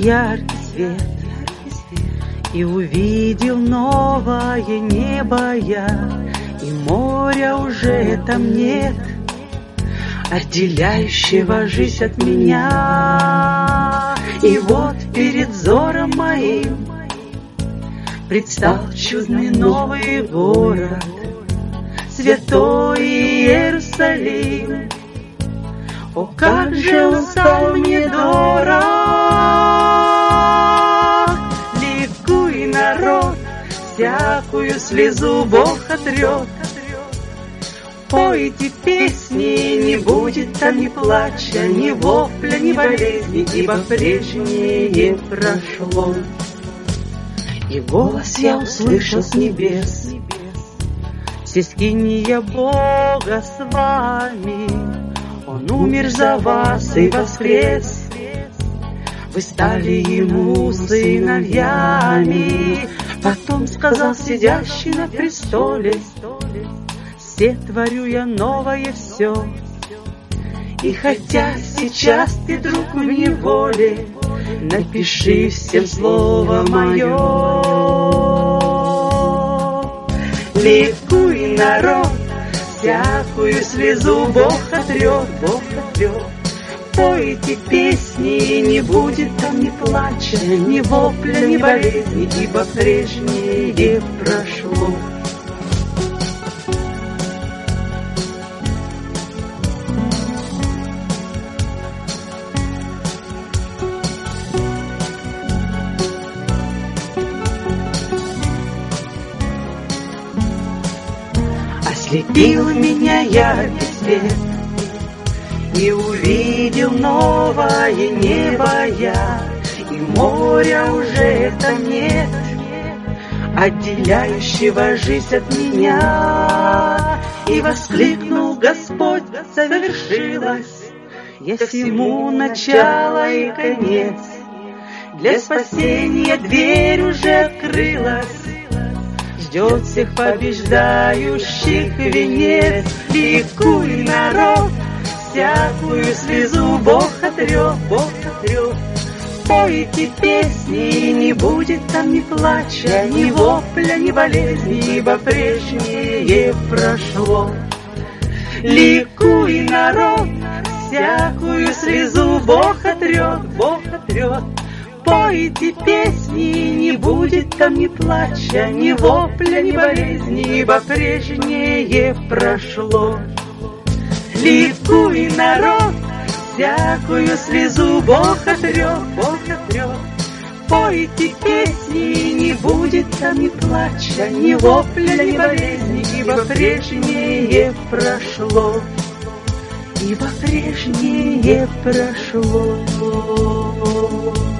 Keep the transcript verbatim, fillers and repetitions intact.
яркий свет, и увидел новое небо я, и моря уже там нет, отделяющего жизнь от меня. И вот перед взором моим предстал чудный новый город, святой Иерусалим. О, как же он стал мне дорог! Ликуй, народ, всякую слезу Бог отрет. Пойте песни, не будет там ни плача, ни вопля, ни болезни, ибо прежнее прошло. И голос я услышал с небес: все скиния Бога с вами, Он умер за вас и воскрес, вы стали Ему сыновьями. Потом сказал сидящий на престоле: все творю я новое все. И хотя сейчас ты, друг, в неволе, напиши всем слово мое. Ликуй, народ, всякую слезу Бог отрет, Бог отрет. Пойте песни, не будет там ни плача, ни вопля, ни болезни, ибо прежнее прошло. Ослепил меня яркий свет, и увидел новое небо я, и моря уже там нет, отделяющего жизнь от меня. И воскликнул Господь: совершилось, есть всему начало и конец, для спасения дверь уже открылась, ждет всех побеждающих венец. Ликуй, народ, всякую слезу Бог отрет, Бог отрет. Пойте песни, не будет там ни плача, ни вопля, ни болезни, ибо прежнее прошло. Ликуй, народ, всякую слезу Бог отрет, Бог отрет. Пойте песни, не будет там ни плача, ни вопля, ни болезни, ибо прежнее прошло. Ликуй, народ, всякую слезу Бог отрет, Бог отрет. Пойте песни, не будет там ни плача, ни вопля, ни болезни, ибо прежнее прошло, ибо прежнее прошло.